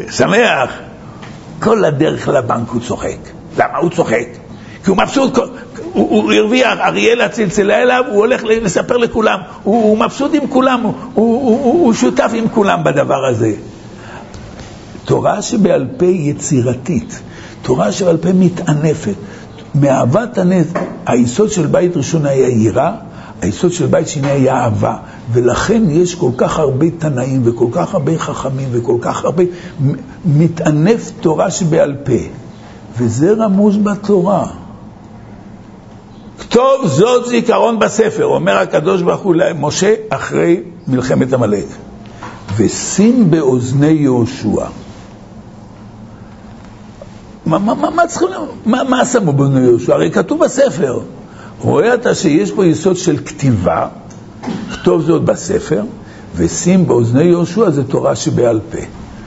שמח, כל הדרך לבנק הוא צוחק. למה הוא צוחק? כי הוא מבסוט, הוא הרוויח, אריאלה צלצלה אליו, הוא הולך לספר לכולם, הוא מבסוט עם כולם, הוא שותף עם כולם בדבר הזה. תורה שבעל פה יצירתית, תורה שבעל פה מתענפת, מאהבת הנס. היסוד של בית ראשון היה יראה, היסוד של בית שני היה אהבה, ולכן יש כל כך הרבה תנאים וכל כך הרבה חכמים וכל כך הרבה מתענף תורה שבעל פה, וזה רמוז בתורה. כתוב זאת זיכרון בספר, אומר הקדוש ברוך הוא למשה אחרי מלחמת עמלק, ושים באוזני יהושע. מה שמו באוזני יהושע? הרי כתוב בספר. רואה אתה שיש פה יסוד של כתיבה, כתוב זאת בספר, ושים באוזני יהושע זה תורה שבעל פה.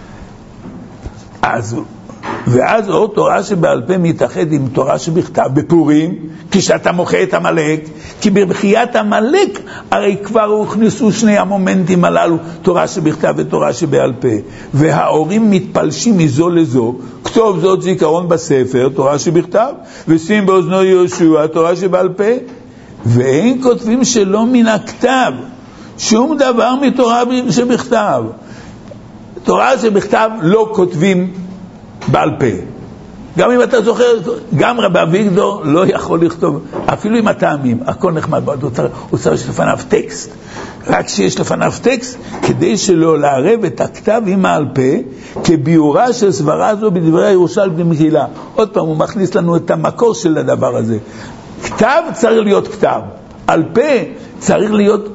ואז עוד תורה שבעל פה מתאחד עם תורה שבכתב בפורים, כשאתה מוחה את עמלק, כי בבחיית עמלק הרי כבר הוכנסו שני המומנטים הללו, תורה שבכתב ותורה שבעל פה, וההורים מתפלשים מזו לזו. כתוב זאת זיכרון בספר, תורה שבכתב, ושים באוזנו יהושע, תורה שבעל פה, ואין כותבים שלא מן הכתב שום דבר מתורה שבכתב. תורה שבכתב לא כותבים בעל פה. גם אם אתה זוכר, גם רבי אביגדור לא יכול לכתוב, אפילו עם הטעמים, הכל נחמד, הוא צריך לפניו טקסט. רק שיש לפניו טקסט, כדי שלא לערב את הכתב עם העל פה, כביאורה של סברה זו בדברי הירושלמי במגילה. עוד פעם, הוא מכניס לנו את המקור של הדבר הזה. כתב צריך להיות כתב, על פה צריך להיות,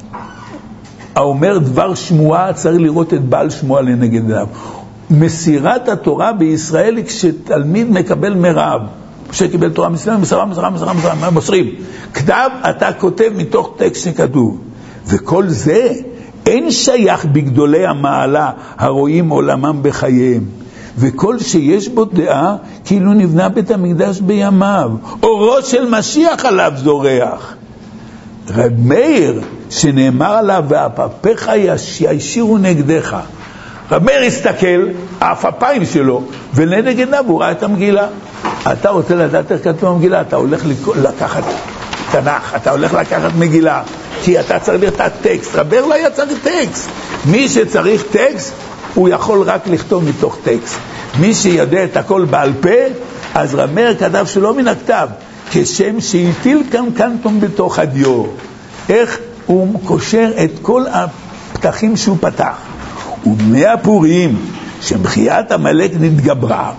האומר דבר שמועה, צריך לראות את בעל שמועה לנגד עיניו. מסירת התורה בישראל היא כשתלמיד מקבל מרב, כשקיבל תורה מסרה, מוסרים. כתב אתה כותב מתוך טקסט שכתוב, וכל זה אין שייך בגדולי המעלה הרואים עולמם בחייהם, וכל שיש בו דעה כאילו נבנה בית המקדש בימיו, אורו של משיח עליו זורח. רב מאיר שנאמר עליו והפפיך ישירו נגדך, רב מאיר הסתכל, האפיים שלו, ולנגד עיניו הוא ראה את המגילה. אתה רוצה לדעת איך כתוב המגילה, אתה הולך לקחת תנ"ך, אתה הולך לקחת מגילה, כי אתה צריך לראות טקסט. רב מאיר לא היה צריך טקסט. מי שצריך טקסט, הוא יכול רק לכתוב מתוך טקסט. מי שיודע את הכל בעל פה, אז רב מאיר כתב שלא מן הכתב, כשם שהטיל כאן קנטום בתוך הדיו. איך הוא קושר את כל הפתחים שהוא פתח. ובני הפורים שמחיית עמלק נתגברה,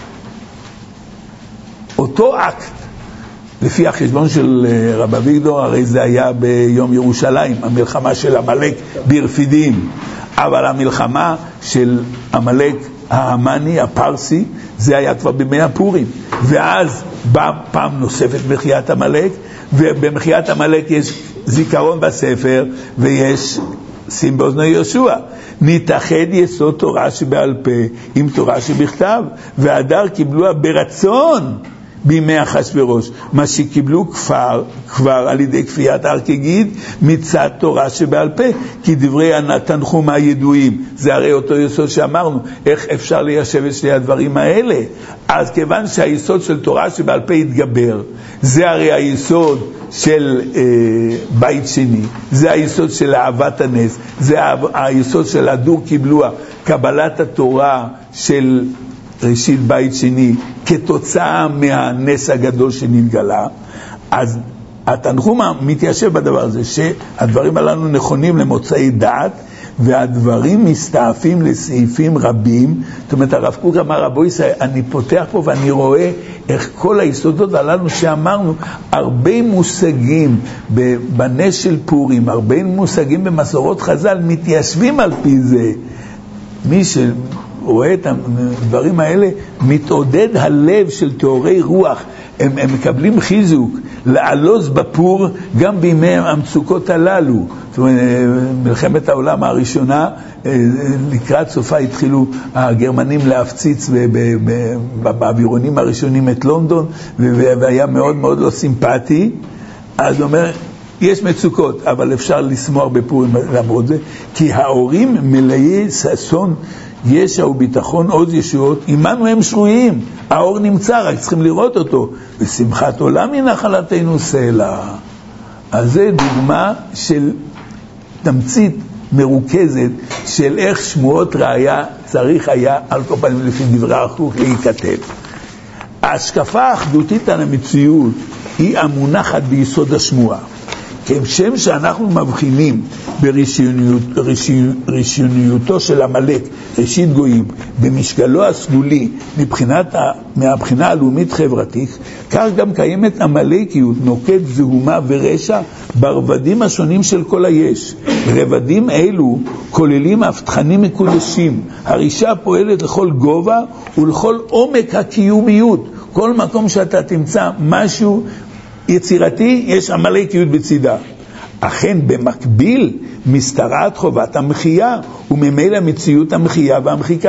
אותו אקט לפי החשבון של רב אביגדור, הרי זה היה ביום ירושלים, המלחמה של עמלק ברפידים, אבל המלחמה של עמלק ההמני הפרסי זה היה כבר בימי הפורים, ואז בא פעם נוספת מחיית עמלק, ובמחיית עמלק יש זיכרון בספר ויש שים באוזני יהושע. נתאחד יסוד תורה שבעל פה עם תורה שבכתב, והדר קיבלוה ברצון בימי אחשוורוש, מה שקיבלו כבר על ידי כפיית הר כגיד מצד תורה שבעל פה, כי דברי התנחום הידועים, זה הרי אותו יסוד שאמרנו, איך אפשר ליישב את שני הדברים האלה? אז כיוון שהיסוד של תורה שבעל פה התגבר, זה הרי היסוד של בית שני, זה היסוד של אהבת הנס, זה היסוד של הדור קיבלוה, קבלת התורה של ראשית בית שני, כתוצאה מהנס הגדול שנתגלה. אז התנחום מתיישב בדבר הזה, שהדברים הללו נכונים למוצאי דעת, והדברים מסתעפים לסעיפים רבים. זאת אומרת, הרב קוק אמר, רבו ישראל, אני פותח פה ואני רואה איך כל היסודות הללו שאמרנו, הרבה מושגים בנס של פורים, הרבה מושגים במסורות חז"ל, מתיישבים על פי זה. מי רואה את הדברים האלה, מתעודד הלב של תיאורי רוח, הם מקבלים חיזוק לעלוז בפור גם בימי המצוקות הללו. זאת אומרת, מלחמת העולם הראשונה, לקראת סופה התחילו הגרמנים להפציץ באווירונים הראשונים את לונדון, והיה מאוד מאוד לא סימפטי. אז הוא אומר, יש מצוקות, אבל אפשר לשמוח בפורים למרות זה, כי ההורים מלאי ששון ישע וביטחון, עוז ישועות, עמנו הם שרויים, האור נמצא, רק צריכים לראות אותו, ושמחת עולם היא נחלתנו סלע. אז זה דוגמה של תמצית מרוכזת של איך שמועות ראיה צריך היה על כל פנים לפי דברי החוק להיכתב. ההשקפה האחדותית על המציאות היא המונחת ביסוד השמועה. כשם שאנחנו מבחינים בראשיניותו של המלך, ראשית גויים, במשקלו הסגולי מהבחינה הלאומית חברתית, כך גם קיימת המלכיות, נוקט זהומה ורשע ברבדים השונים של כל היש. רבדים אלו כוללים הבטחנים מקודשים. הרישה פועלת לכל גובה ולכל עומק הקיומיות. כל מקום שאתה תמצא משהו יצירתי, יש המלכיות בצידה. אכן במקביל מסתרעת חובת המחיה, וממילא מציאות המחיה והמחיקה.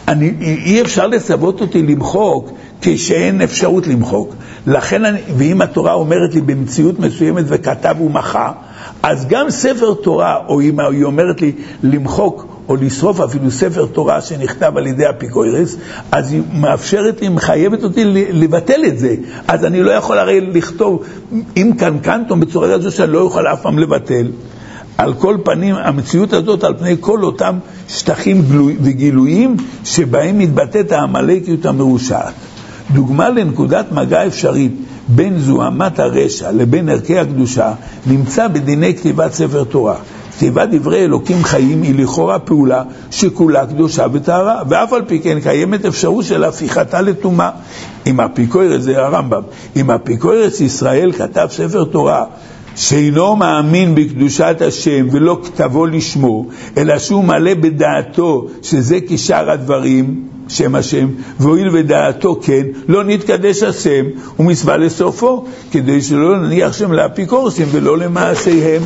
אי אפשר לצוות אותי למחוק כשאין אפשרות למחוק. לכן ואם התורה אומרת לי במציאות מסוימת וכתב ומחה, אז גם ספר תורה, או אם היא אומרת לי למחוק או לשרוף אפילו ספר תורה שנכתב על ידי אפיקורס, אז היא מאפשרת לי, מחייבת אותי לבטל את זה. אז אני לא יכול הרי לכתוב עם קנקנטום בצורה כזו שאני לא יכול אף פעם לבטל. על כל פנים, המציאות הזאת על פני כל אותם שטחים וגילויים שבהם מתבטאת המלכיות המרושעת. דוגמה לנקודת מגע אפשרית בין זוהמת הרשע לבין ערכי הקדושה נמצא בדיני כתיבת ספר תורה. כתיבת דברי אלוקים חיים היא לכאורה פעולה שכולה קדושה וטהרה, ואף על פי כן קיימת אפשרות של הפיכתה לטומאה. עם אפיקורס, זה הרמב"ם, עם אפיקורס ישראל כתב ספר תורה שאינו מאמין בקדושת השם ולא כתבו לשמו, אלא שהוא מלא בדעתו שזה כשאר הדברים שם השם, והואיל ודעתו כן, לא נתקדש השם ומצווה לסופו, כדי שלא נניח שם לאפיקורסים ולא למעשיהם.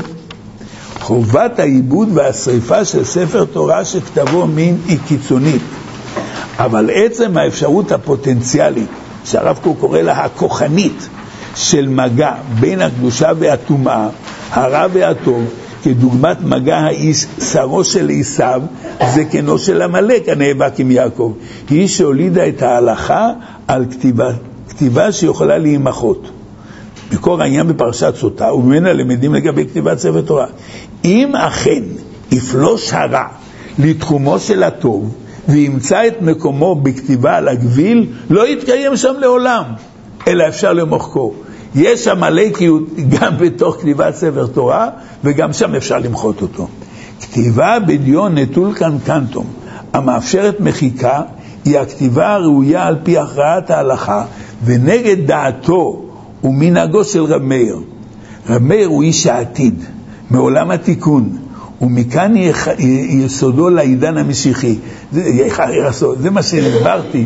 חובת העיבוד והשריפה של ספר תורה שכתבו מין היא קיצונית, אבל עצם האפשרות הפוטנציאלית, שהרב קוק קורא לה הכוחנית, של מגע בין הקדושה והטומאה, הרע והטוב, כדוגמת מגע האיש שרו של עשיו, זקנו של המלך הנאבק עם יעקב, היא שהולידה את ההלכה על כתיבה שיכולה להימחות. מקור העניין בפרשת סוטה, וממנה למדים לגבי כתיבת ספר תורה. אם אכן יפלוש הרע לתחומו של הטוב, וימצא את מקומו בכתיבה על הגביל, לא יתקיים שם לעולם, אלא אפשר למחקו. יש המלכיות גם בתוך כתיבת ספר תורה, וגם שם אפשר למחות אותו. כתיבה בדיון נטול קנקנטום, המאפשרת מחיקה, היא הכתיבה הראויה על פי הכרעת ההלכה, ונגד דעתו ומנהגו של רב מאיר. רב מאיר הוא איש העתיד, מעולם התיקון, ומכאן יסודו לעידן המשיחי. זה מה שהסברתי,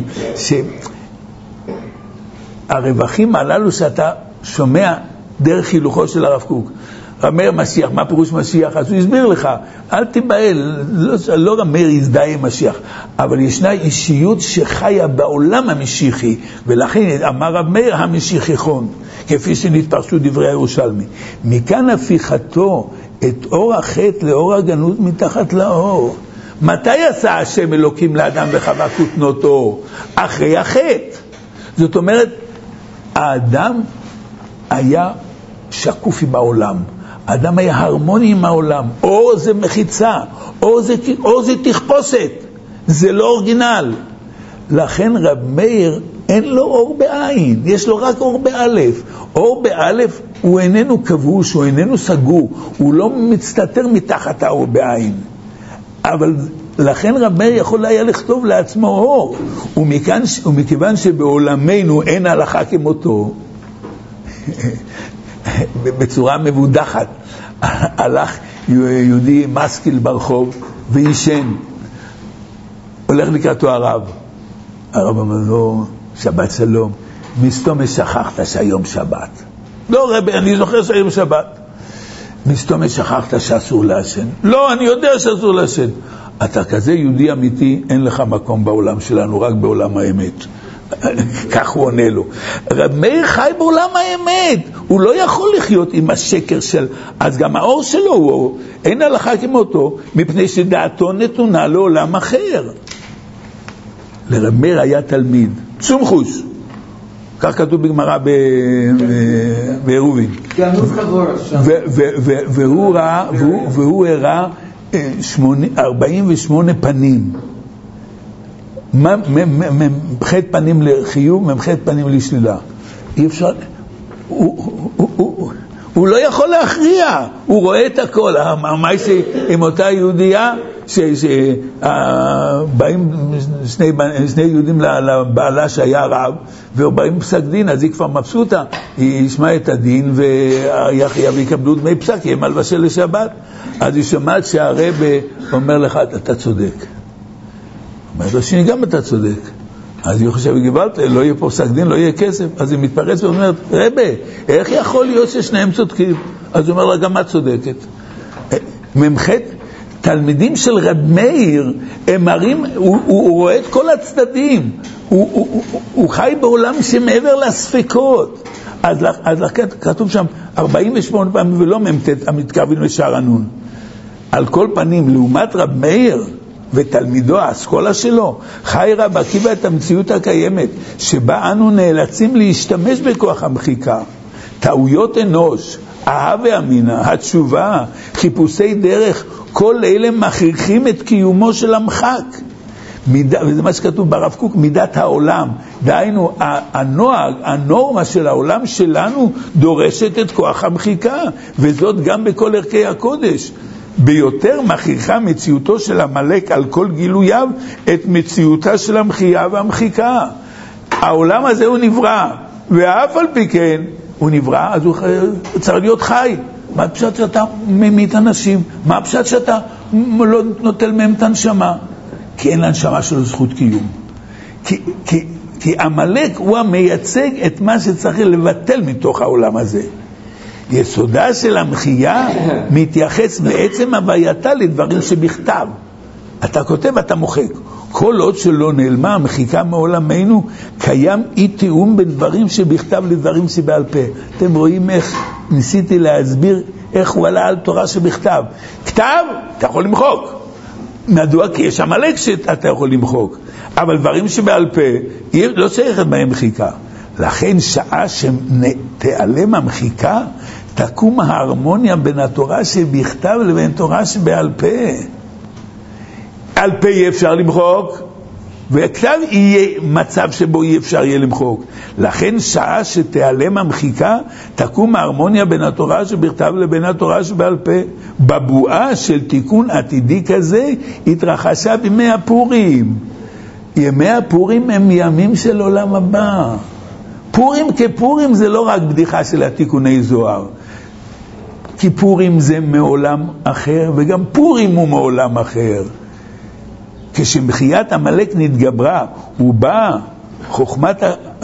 שהרווחים הללו שאתה שומע דרך חילוכו של הרב קוק. רב מאיר משיח, מה פירוש משיח? אז הוא הסביר לך, אל תיבהל, לא רב מאיר יזדהה עם משיח, אבל ישנה אישיות שחיה בעולם המשיחי, ולכן אמר רב מאיר המשיחיכון, כפי שנתפרשו דברי הירושלמי. מכאן הפיכתו את אור החטא לאור הגנות מתחת לאור. מתי עשה השם אלוקים לאדם וחווה כותנותו? אחרי החטא. זאת אומרת, האדם היה שקוף עם העולם, האדם היה הרמוני עם העולם. אור זה מחיצה, אור זה תחפושת, זה לא אורגינל. לכן רב מאיר אין לו אור בעין, יש לו רק אור באלף. אור באלף הוא איננו כבוש, הוא איננו סגור, הוא לא מצטטר מתחת האור בעין. אבל לכן רב מאיר יכול היה לכתוב לעצמו אור, ומכיוון שבעולמנו אין הלכה כמותו, בצורה מבודחת, הלך יהודי משכיל ברחוב וישן, הולך לקראתו הרב אמר לו, שבת שלום, מסתום שכחת שהיום שבת. לא רבי, אני זוכר שהיום שבת. מסתום שכחת שאסור לעשן. לא, אני יודע שאסור לעשן. אתה כזה יהודי אמיתי, אין לך מקום בעולם שלנו, רק בעולם האמת. כך הוא עונה לו. רב מאיר חי בעולם האמת, הוא לא יכול לחיות עם השקר של, אז גם האור שלו הוא, אין הלכה כמותו, מפני שדעתו נתונה לעולם אחר. לרב מאיר היה תלמיד, שום חוש. כך כתוב בגמרא בעירובין. והוא הראה 48 פנים. חטא פנים לחיוב, חטא פנים לשלילה. אי אפשר, הוא לא יכול להכריע, הוא רואה את הכל. מה עם אותה יהודייה שבאים שני יהודים לבעלה שהיה רב, ובאים פסק דין, אז היא כבר מבסוטה, היא ישמע את הדין ויחייב יקבלו דמי פסק, יהיה מלבשל לשבת. אז היא שומעת שהרב אומר לך, אתה צודק. אומרת לו שני, גם אתה צודק. אז היא חושב, גבלת, לא יהיה פה פסק דין, לא יהיה כסף. אז היא מתפרץ ואומרת, רבי, איך יכול להיות ששניהם צודקים? אז הוא אומר לה, גם את צודקת. ממחת, תלמידים של רב מאיר, הם מראים, הוא רואה את כל הצדדים. הוא חי בעולם שמעבר לספקות. אז כתוב שם 48 פעמים ולא ממתת המתקרבים לשער הנון. על כל פנים, לעומת רב מאיר, ותלמידו, האסכולה שלו, חי רב עקיבא את המציאות הקיימת, שבה אנו נאלצים להשתמש בכוח המחיקה. טעויות אנוש, אהה ואמינה, התשובה, חיפושי דרך, כל אלה מכריחים את קיומו של המחק. וזה מה שכתוב ברב קוק, מידת העולם. דהיינו, הנורמה של העולם שלנו דורשת את כוח המחיקה, וזאת גם בכל ערכי הקודש. ביותר מכריחה מציאותו של המלאק על כל גילוייו את מציאותה של המחייה והמחיקה. העולם הזה הוא נברא, ואף על פי כן הוא נברא, אז הוא צריך להיות חי. מה הפשט שאתה ממית אנשים? מה הפשט שאתה לא נוטל מהם את הנשמה? כי אין להנשמה שלו זכות קיום. כי המלאק הוא המייצג את מה שצריך לבטל מתוך העולם הזה. יסודה של המחייה מתייחס בעצם הווייתה לדברים שבכתב. אתה כותב, אתה מוחק. כל עוד שלא נעלמה המחיקה מעולמנו, קיים אי תיאום בין דברים שבכתב לדברים שבעל פה. אתם רואים איך ניסיתי להסביר איך הוא עלה על תורה שבכתב. כתב, אתה יכול למחוק. מדוע? כי יש המלאק שאתה יכול למחוק. אבל דברים שבעל פה, לא צריך בהם מחיקה. לכן שעה שתיעלם המחיקה, תקום ההרמוניה בין התורה שבכתב לבין תורה שבעל פה. על פה אי אפשר למחוק, וכתב יהיה מצב שבו אי אפשר יהיה למחוק. לכן שעה שתיעלם המחיקה, תקום ההרמוניה בין התורה שבכתב לבין התורה שבעל פה. בבואה של תיקון עתידי כזה התרחשה בימי הפורים. ימי הפורים הם ימים של עולם הבא. פורים כפורים זה לא רק בדיחה של התיקוני זוהר. כי פורים זה מעולם אחר, וגם פורים הוא מעולם אחר. כשמחיית המלאק נתגברה, הוא בא, חוכמת,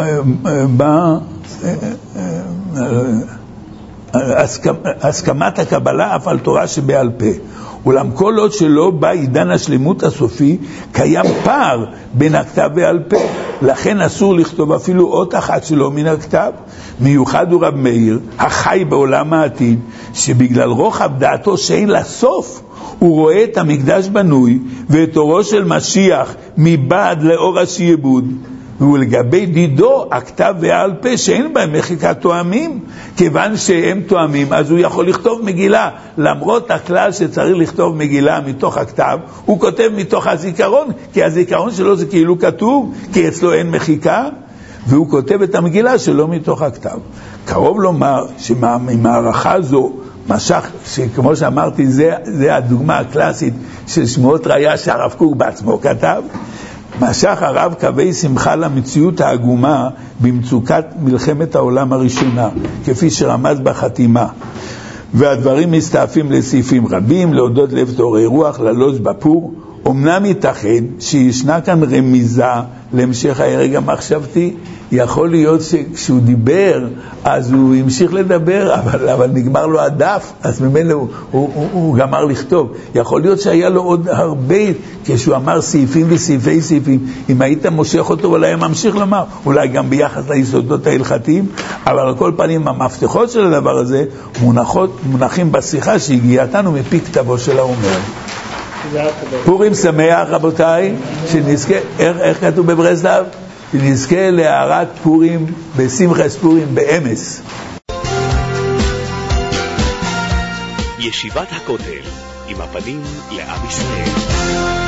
הסכמת הקבלה אף על תורה שבעל פה. אולם כל עוד שלא בא עידן השלמות הסופי, קיים פער בין הכתב ועל פה. לכן אסור לכתוב אפילו אות אחת שלו מן הכתב. מיוחד הוא רב מאיר, החי בעולם העתיד, שבגלל רוחב דעתו שאין לה סוף, הוא רואה את המקדש בנוי ואת אורו של משיח מבעד לאור השיעבוד. ולגבי דידו, הכתב ועל פה שאין בהם מחיקת תואמים, כיוון שהם תואמים, אז הוא יכול לכתוב מגילה. למרות הכלל שצריך לכתוב מגילה מתוך הכתב, הוא כותב מתוך הזיכרון, כי הזיכרון שלו זה כאילו כתוב, כי אצלו אין מחיקה, והוא כותב את המגילה שלו מתוך הכתב. קרוב לומר שמערכה זו, משך, שכמו שאמרתי, זה הדוגמה הקלאסית של שמועות ראיה שהרב קוק בעצמו כתב, משך הרב קווי שמחה למציאות העגומה במצוקת מלחמת העולם הראשונה, כפי שרמז בחתימה. והדברים מסתעפים לסעיפים רבים, להודות לב תורי רוח, ללוז בפור. אמנם ייתכן שישנה כאן רמיזה להמשך ההרג המחשבתי, יכול להיות שכשהוא דיבר אז הוא המשיך לדבר, אבל נגמר לו הדף, אז ממנו הוא גמר לכתוב. יכול להיות שהיה לו עוד הרבה, כשהוא אמר סעיפים וסעיפי סעיפים, אם היית מושך אותו אולי היה ממשיך לומר, אולי גם ביחס ליסודות ההלכתיים, אבל על כל פנים המפתחות של הדבר הזה מונחים בשיחה שהגיעתנו מפי כתבו של האומר. פורים שמח, רבותיי, שנזכה, איך כתוב בברסלב? שנזכה להארת פורים, בשמחת פורים, באמס. ישיבת הכותל, עם הפנים לעם ישראל.